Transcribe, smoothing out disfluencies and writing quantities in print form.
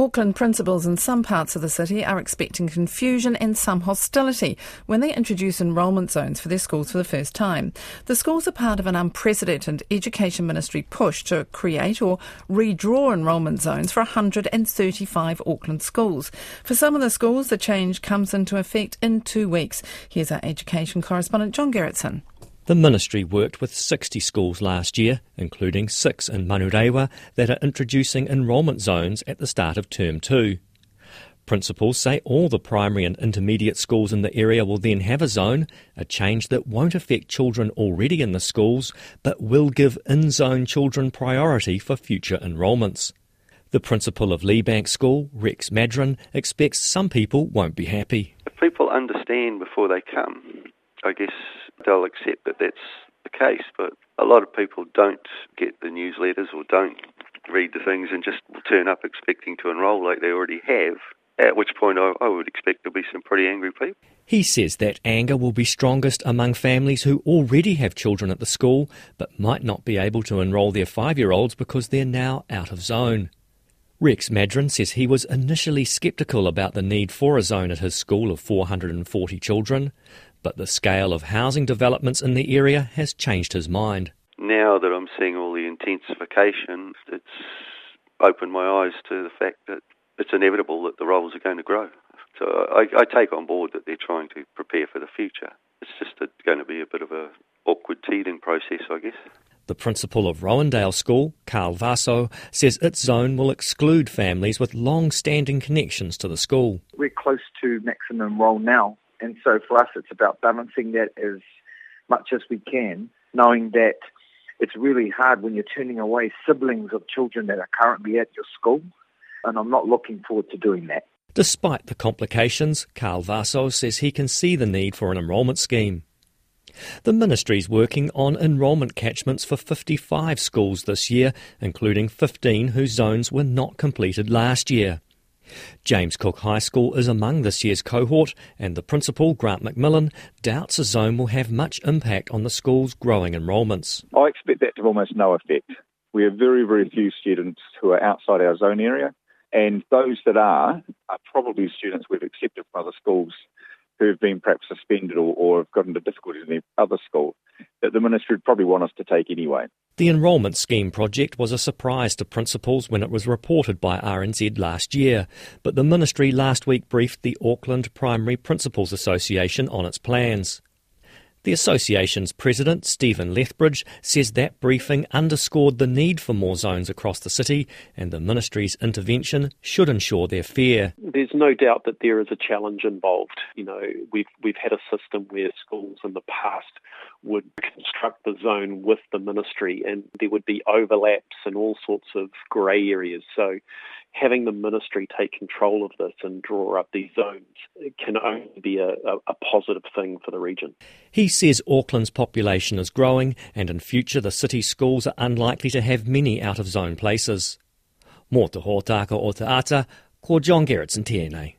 Auckland principals in some parts of the city are expecting confusion and some hostility when they introduce enrolment zones for their schools for the first time. The schools are part of an unprecedented Education Ministry push to create or redraw enrolment zones for 135 Auckland schools. For some of the schools, the change comes into effect in 2 weeks. Here's our education correspondent John Gerritsen. The ministry worked with 60 schools last year, including 6 in Manurewa, that are introducing enrolment zones at the start of Term 2. Principals say all the primary and intermediate schools in the area will then have a zone, a change that won't affect children already in the schools, but will give in-zone children priority for future enrolments. The principal of Leebank School, Rex Madron, expects some people won't be happy. If people understand before they come, I guess they'll accept that that's the case, but a lot of people don't get the newsletters or don't read the things and just turn up expecting to enrol like they already have, at which point I would expect there'll be some pretty angry people. He says that anger will be strongest among families who already have children at the school but might not be able to enrol their 5-year-olds because they're now out of zone. Rex Madron says he was initially sceptical about the need for a zone at his school of 440 children, but the scale of housing developments in the area has changed his mind. Now that I'm seeing all the intensification, it's opened my eyes to the fact that it's inevitable that the roles are going to grow. So I take on board that they're trying to prepare for the future. It's just going to be a bit of an awkward teething process, I guess. The principal of Rowandale School, Carl Vaso, says its zone will exclude families with long-standing connections to the school. We're close to maximum enroll now, and so for us it's about balancing that as much as we can, knowing that it's really hard when you're turning away siblings of children that are currently at your school, and I'm not looking forward to doing that. Despite the complications, Carl Vaso says he can see the need for an enrolment scheme. The ministry's working on enrolment catchments for 55 schools this year, including 15 whose zones were not completed last year. James Cook High School is among this year's cohort, and the principal, Grant McMillan, doubts a zone will have much impact on the school's growing enrolments. I expect that to have almost no effect. We have very, very few students who are outside our zone area, and those that are probably students we've accepted from other schools who have been perhaps suspended or have got into difficulties in their other school, that the ministry would probably want us to take anyway. The enrolment scheme project was a surprise to principals when it was reported by RNZ last year, but the ministry last week briefed the Auckland Primary Principals Association on its plans. The association's president, Stephen Lethbridge, says that briefing underscored the need for more zones across the city, and the ministry's intervention should ensure they're fair. There's no doubt that there is a challenge involved. You know, we've had a system where schools in the past would construct the zone with the ministry, and there would be overlaps and all sorts of grey areas. So having the ministry take control of this and draw up these zones can only be a positive thing for the region. He says Auckland's population is growing, and in future the city's schools are unlikely to have many out-of-zone places. Mō te hōtaka o te ata, ko John Gerritsen tēnei.